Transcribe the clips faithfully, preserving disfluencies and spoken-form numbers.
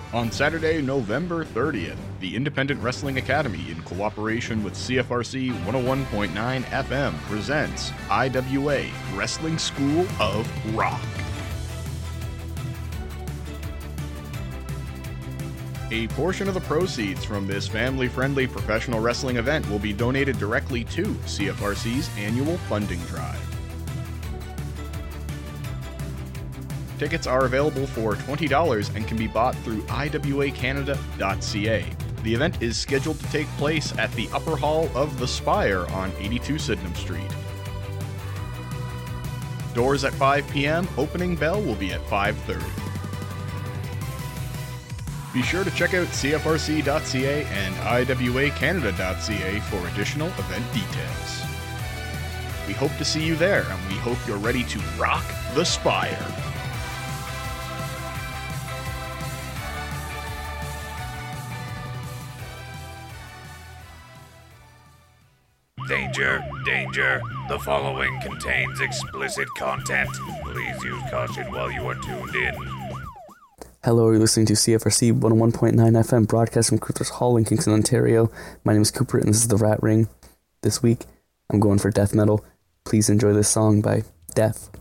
On Saturday, November thirtieth, the Independent Wrestling Academy, in cooperation with C F R C one oh one point nine F M, presents I W A Wrestling School of Rock. A portion of the proceeds from this family-friendly professional wrestling event will be donated directly to C F R C's annual funding drive. Tickets are available for twenty dollars and can be bought through I W A Canada dot C A. The event is scheduled to take place at the Upper Hall of the Spire on eighty-two Sydenham Street. Doors at five p.m., opening bell will be at five thirty. Be sure to check out C F R C dot C A and I W A Canada dot C A for additional event details. We hope to see you there, and we hope you're ready to rock the Spire. Danger, danger. The following contains explicit content. Please use caution while you are tuned in. Hello, you're listening to C F R C one oh one point nine F M, broadcast from Cooper's Hall in Kingston, Ontario. My name is Cooper, and this is The Rat Ring. This week, I'm going for death metal. Please enjoy this song by Death.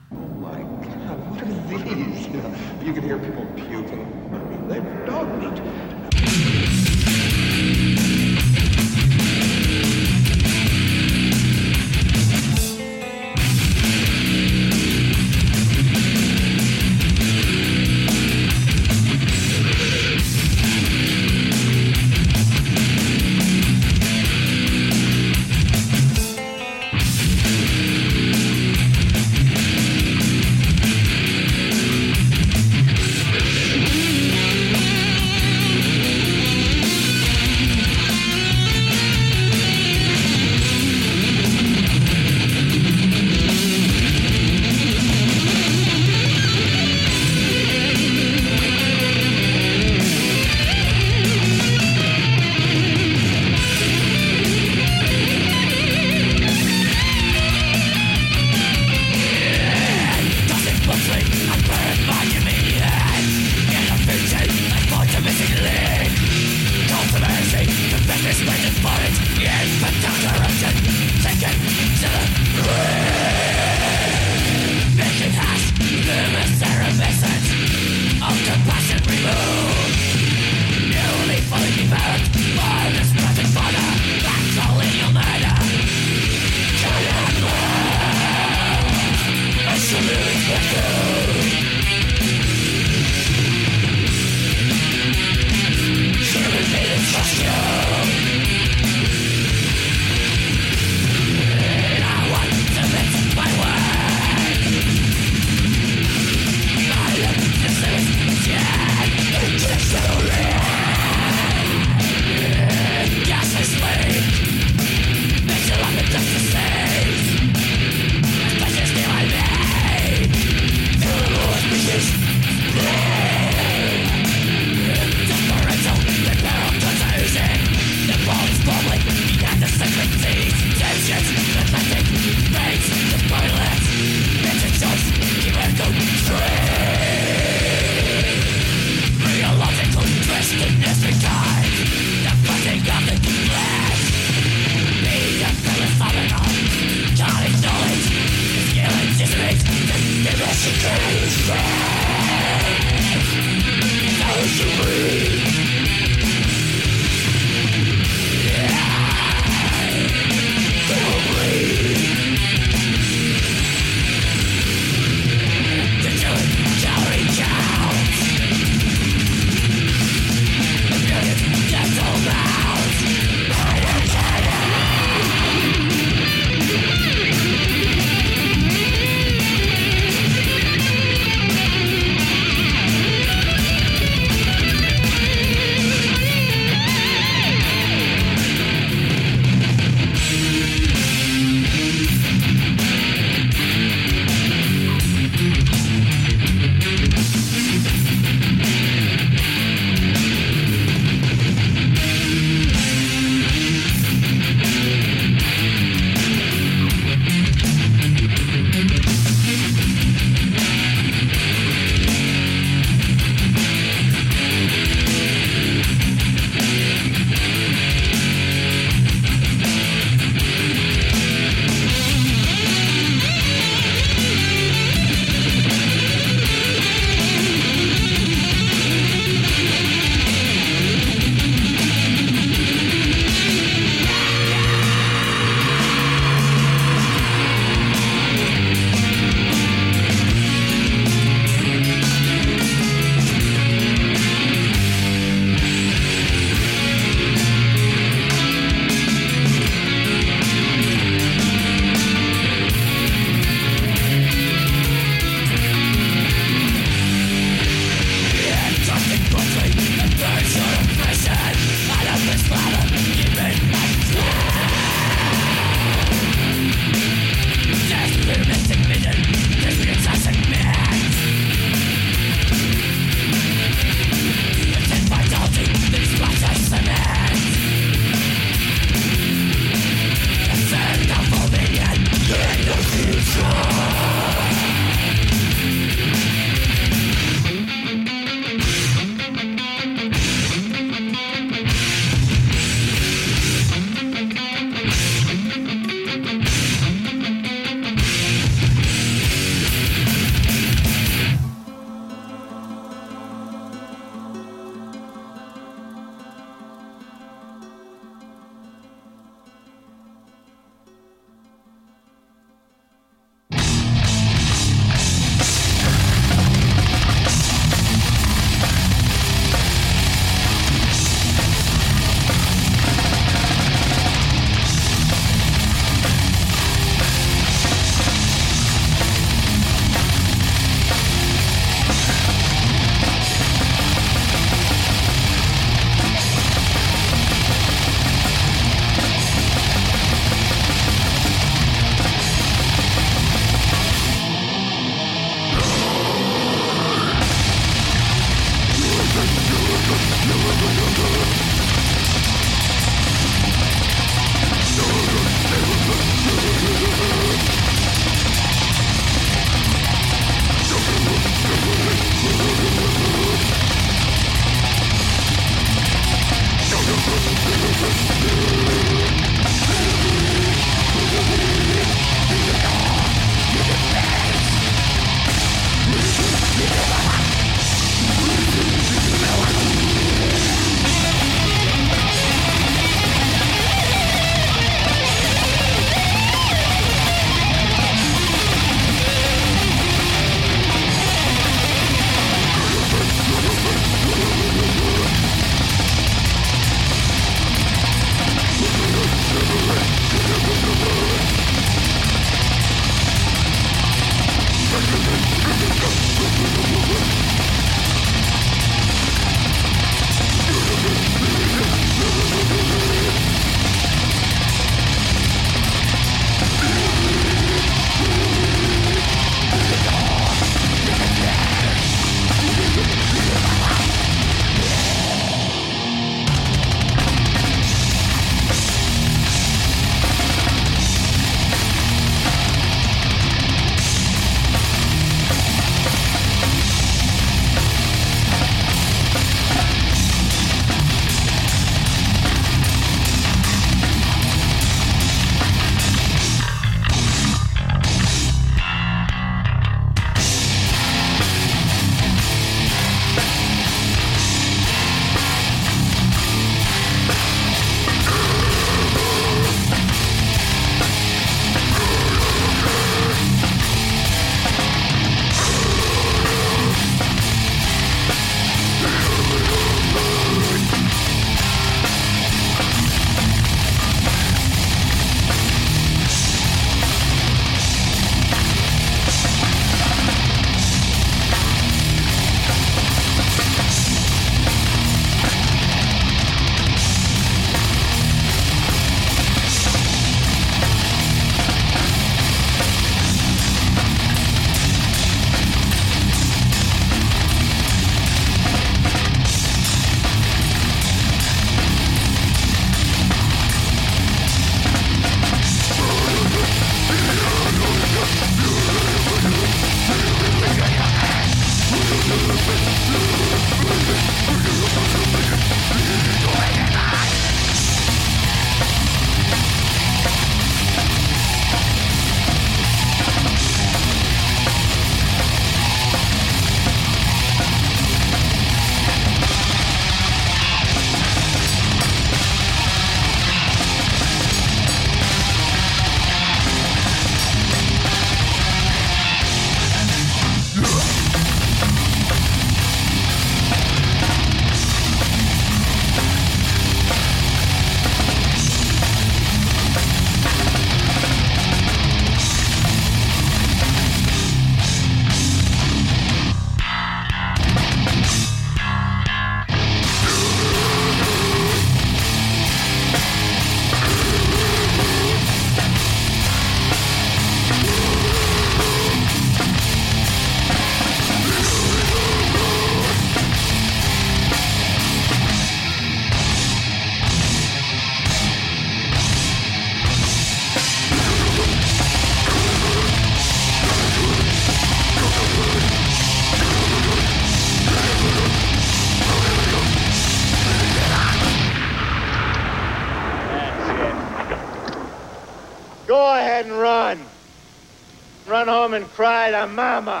ahead and run. Run home and cry to mama.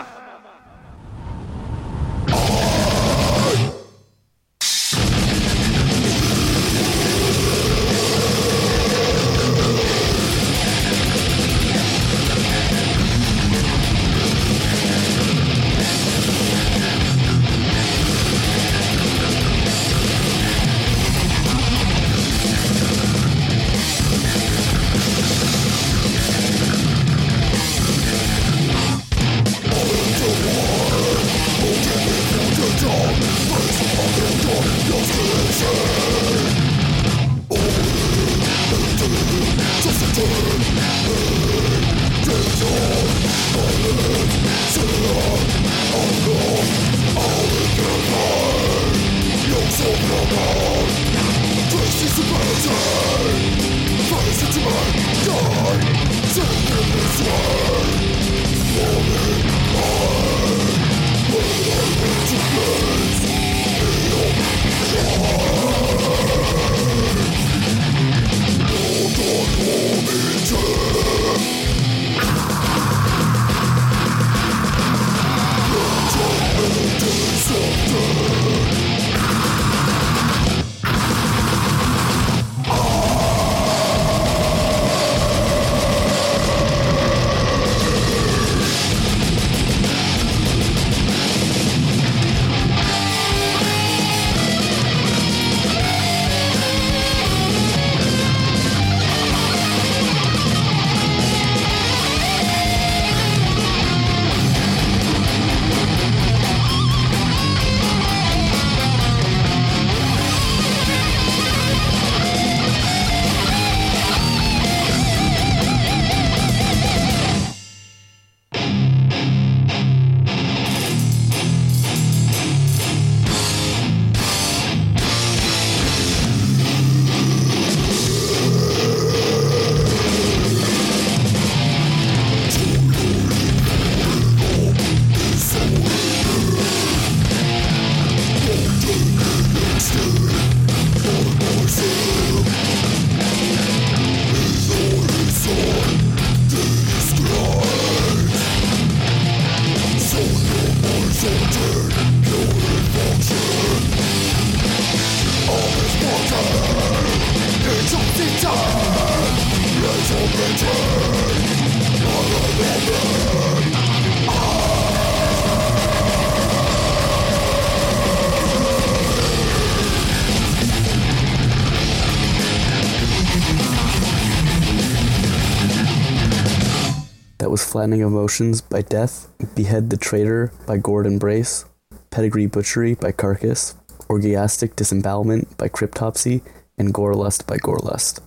That was Flattening of Emotions by Death, Behead the Traitor by Gordon Brace, Pedigree Butchery by Carcass, Orgiastic Disembowelment by Cryptopsy, and Gorelust by Gorelust.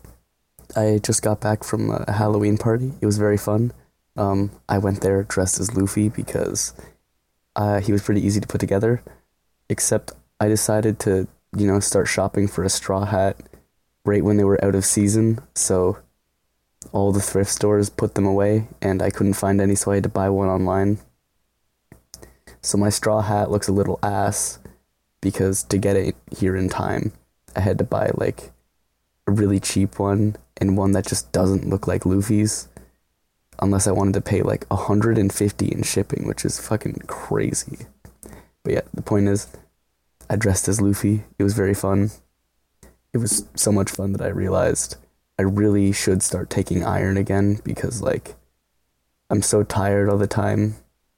I just got back from a Halloween party. It was very fun. Um, I went there dressed as Luffy because uh, he was pretty easy to put together, except I decided to, you know, start shopping for a straw hat right when they were out of season, so all the thrift stores put them away, and I couldn't find any, so I had to buy one online. So my straw hat looks a little ass, because to get it here in time, I had to buy, like, a really cheap one, and one that just doesn't look like Luffy's, unless I wanted to pay, like, one hundred fifty dollars in shipping, which is fucking crazy. But yeah, the point is, I dressed as Luffy. It was very fun. It was so much fun that I realized I really should start taking iron again, because, like, I'm so tired all the time.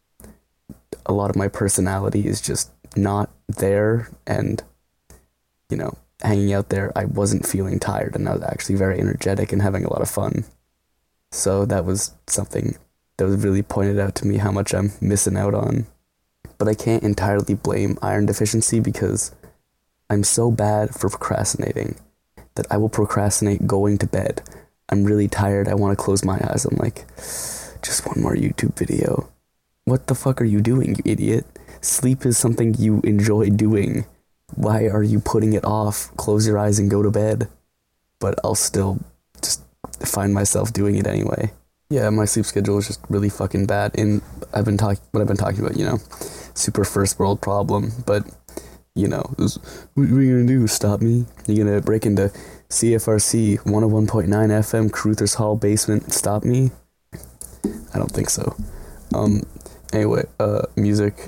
A lot of my personality is just not there, and, you know, hanging out there, I wasn't feeling tired, and I was actually very energetic and having a lot of fun. So that was something that was really pointed out to me, how much I'm missing out on. But I can't entirely blame iron deficiency, because I'm so bad for procrastinating that I will procrastinate going to bed. I'm really tired, I want to close my eyes. I'm like, just one more YouTube video. What the fuck are you doing, you idiot? Sleep is something you enjoy doing. Why are you putting it off? Close your eyes and go to bed. But I'll still just find myself doing it anyway. Yeah, my sleep schedule is just really fucking bad. And I've been talking, what I've been talking about, you know, super first world problem. But you know, it was, what are you gonna do? Stop me? You gonna break into C F R C one oh one point nine F M Caruthers Hall basement and stop me? I don't think so. Um, anyway, uh, music.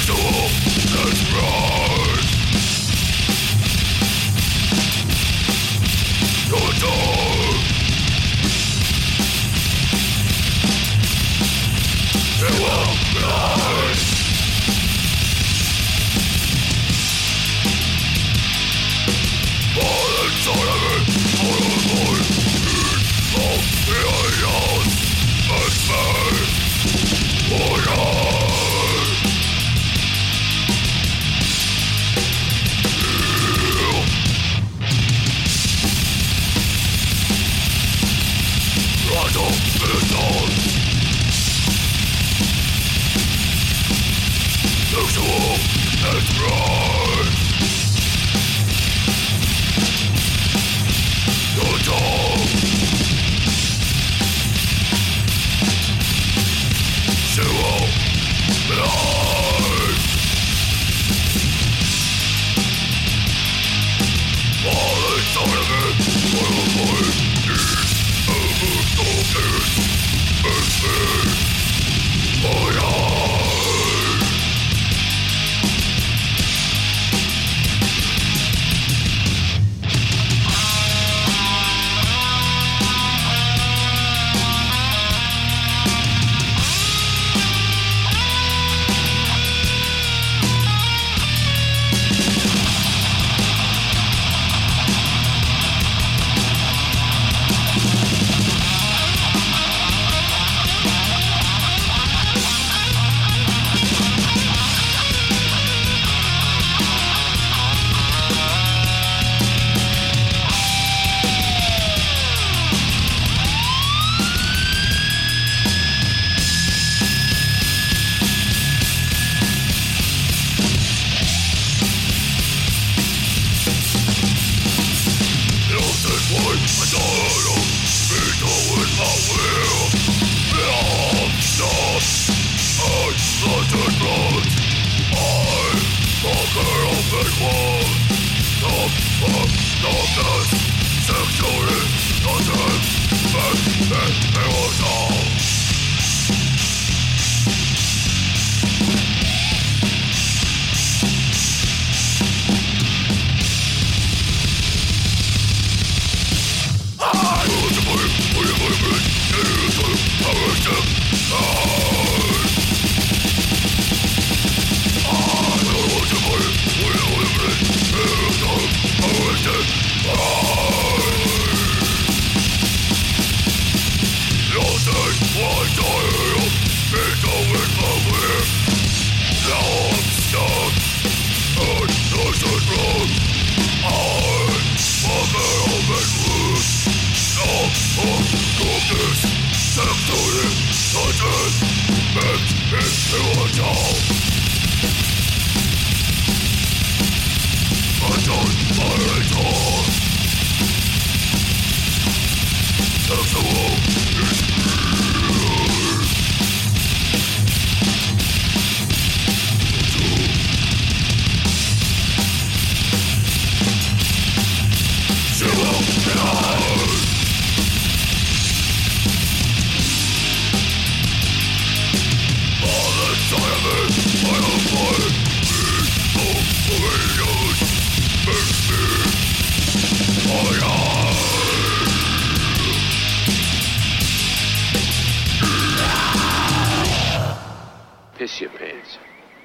Piss your pants.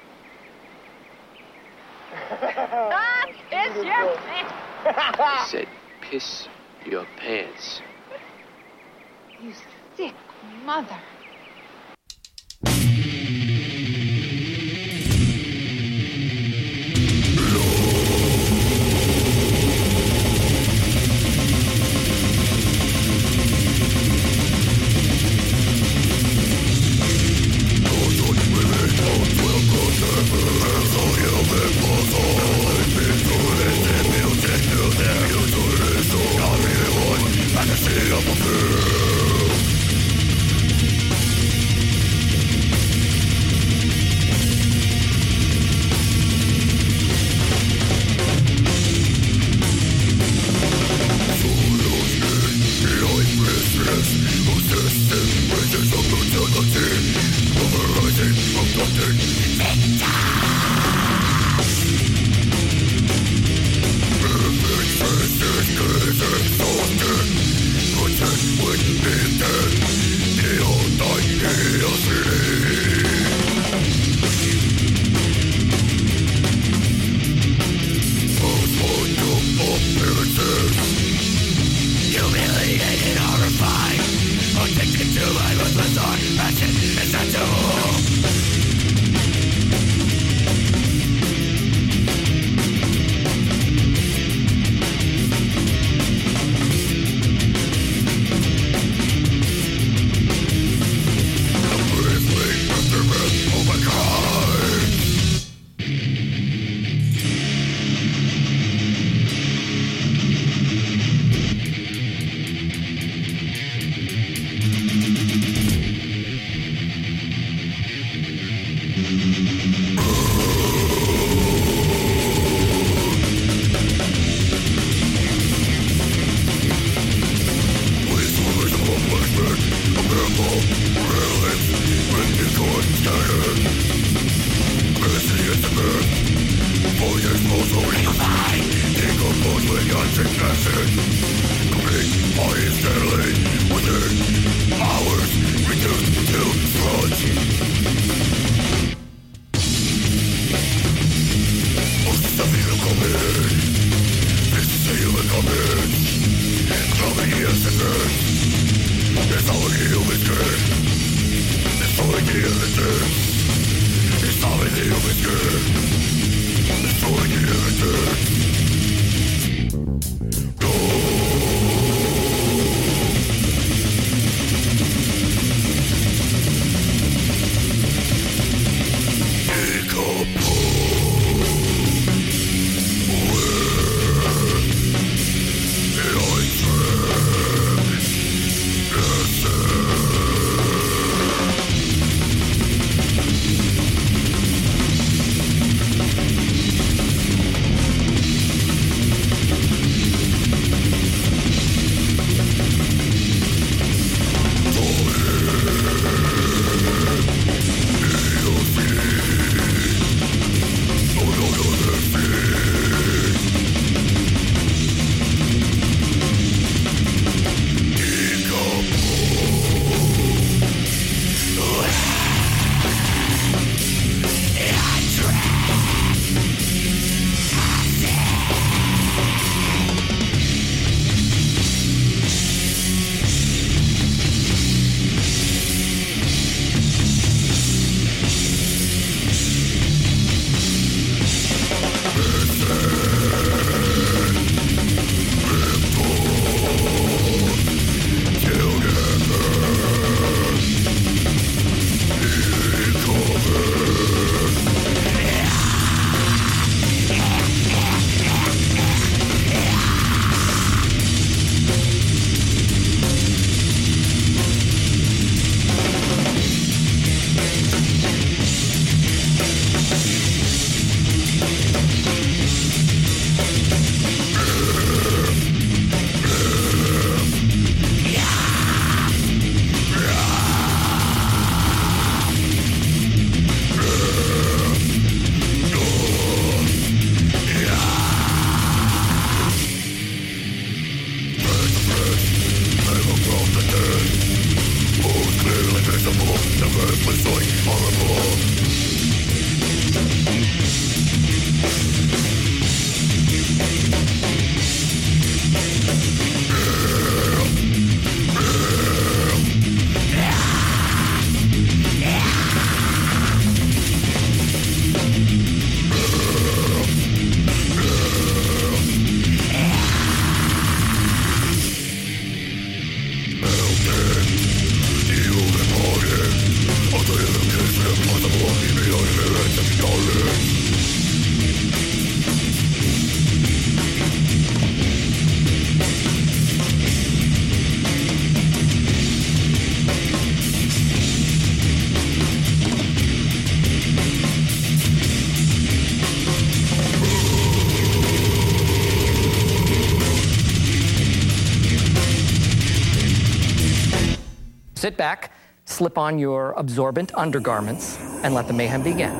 Ah, piss your pants. I said piss your pants. You sick mother. Rising from the dead, Sit back, slip on your absorbent undergarments, and let the mayhem begin.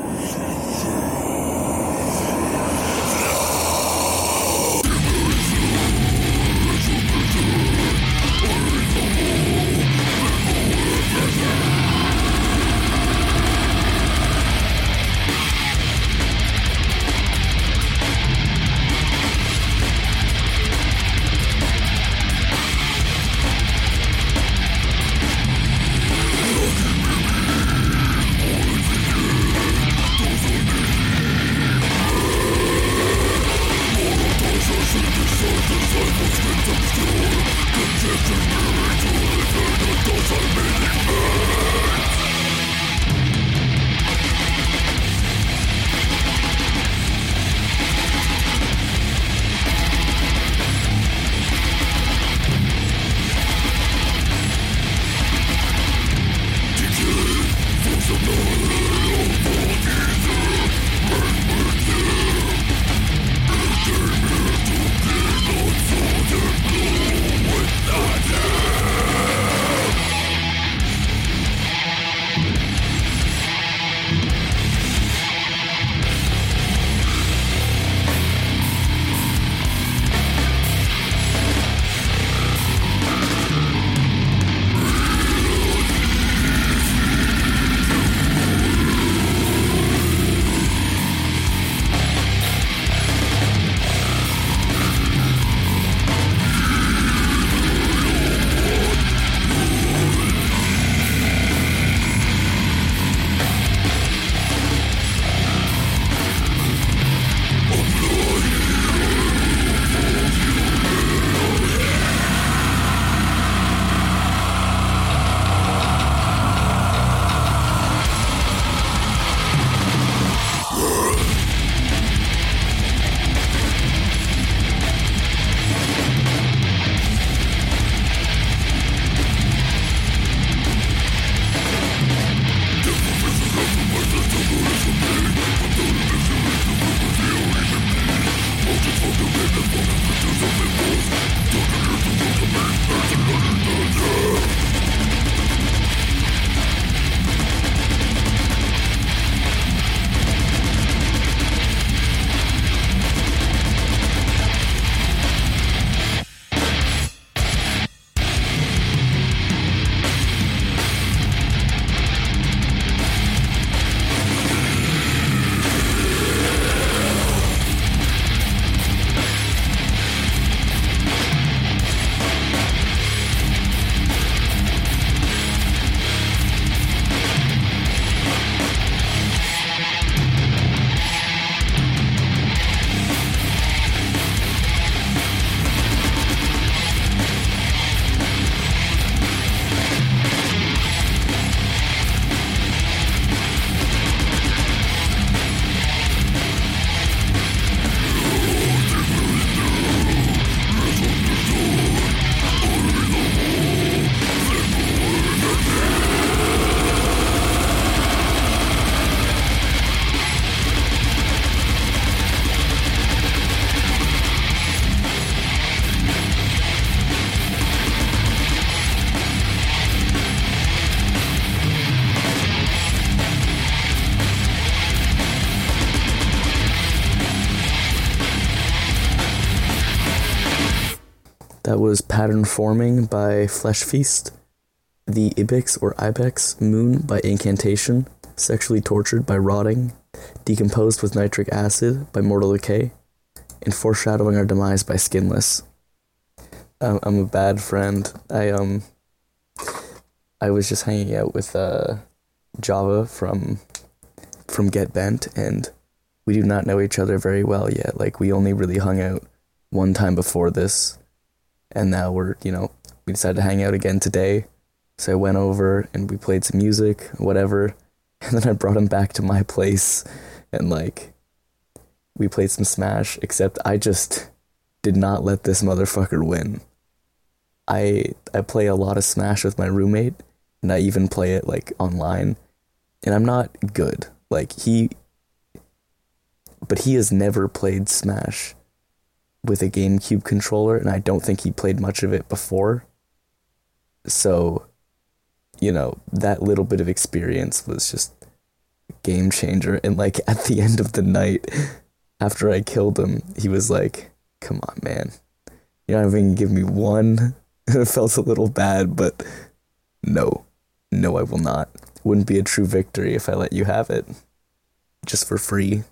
was Pattern Forming by Flesh Feast, The Ibex or Ibex Moon by Incantation, Sexually Tortured by Rotting, Decomposed with Nitric Acid by Mortal Decay, and Foreshadowing Our Demise by Skinless. Um, I'm a bad friend. I um, I was just hanging out with uh, Java from from Get Bent, and we do not know each other very well yet. Like, we only really hung out one time before this, and now we're, you know, we decided to hang out again today. So I went over and we played some music, whatever, and then I brought him back to my place, and like, we played some Smash, except I just did not let this motherfucker win. I I play a lot of Smash with my roommate, and I even play it like online, and I'm not good. Like, he, but he has never played Smash with a GameCube controller, and I don't think he played much of it before. So, you know, that little bit of experience was just a game changer. And like, at the end of the night, after I killed him, he was like, come on, man, you're not even gonna give me one? It felt a little bad, but no, no, I will not. Wouldn't be a true victory if I let you have it just for free.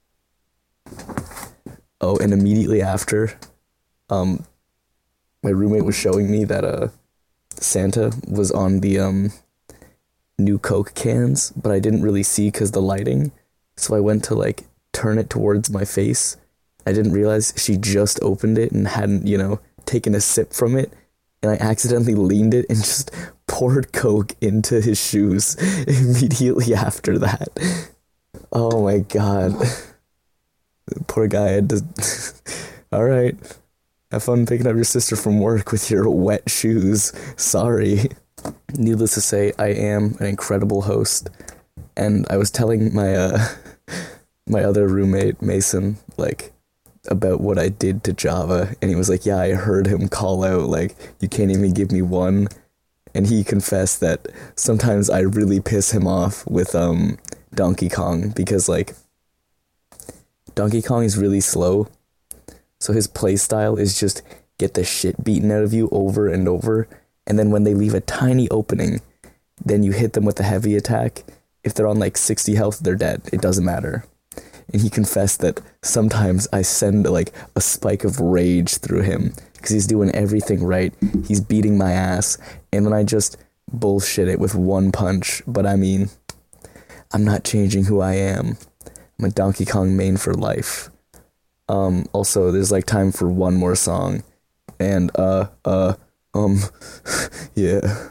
Oh, and immediately after, um, my roommate was showing me that uh, Santa was on the um new Coke cans, but I didn't really see because the lighting. So I went to like turn it towards my face. I didn't realize she just opened it and hadn't, you know, taken a sip from it. And I accidentally leaned it and just poured Coke into his shoes immediately after that. Oh my god. Poor guy had to... Alright. Have fun picking up your sister from work with your wet shoes. Sorry. Needless to say, I am an incredible host. And I was telling my, uh... my other roommate, Mason, like, about what I did to Java, and he was like, yeah, I heard him call out, like, you can't even give me one, and he confessed that sometimes I really piss him off with, um, Donkey Kong, because, like, Donkey Kong is really slow, so his playstyle is just get the shit beaten out of you over and over, and then when they leave a tiny opening, then you hit them with a heavy attack. If they're on, like, sixty health, they're dead. It doesn't matter. And he confessed that sometimes I send, like, a spike of rage through him because he's doing everything right. He's beating my ass. And then I just bullshit it with one punch. But I mean, I'm not changing who I am. I'm a Donkey Kong main for life. Um, also, there's, like, time for one more song. And, uh, uh, um, yeah.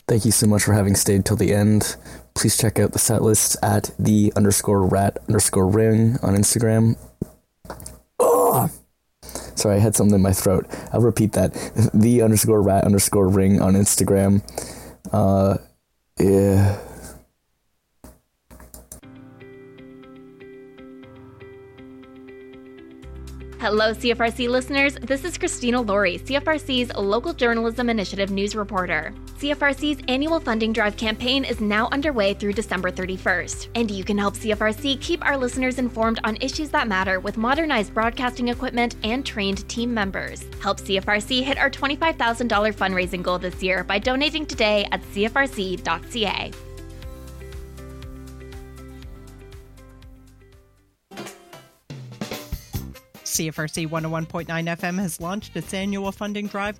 Thank you so much for having stayed till the end. Please check out the set list at the underscore rat underscore ring on Instagram. Oh! Sorry, I had something in my throat. I'll repeat that. The underscore rat underscore ring on Instagram. Uh, yeah. Hello, C F R C listeners. This is Christina Laurie, C F R C's Local Journalism Initiative news reporter. C F R C's annual funding drive campaign is now underway through December thirty-first, and you can help C F R C keep our listeners informed on issues that matter with modernized broadcasting equipment and trained team members. Help C F R C hit our twenty-five thousand dollars fundraising goal this year by donating today at c f r c dot c a. C F R C one oh one point nine F M has launched its annual funding drive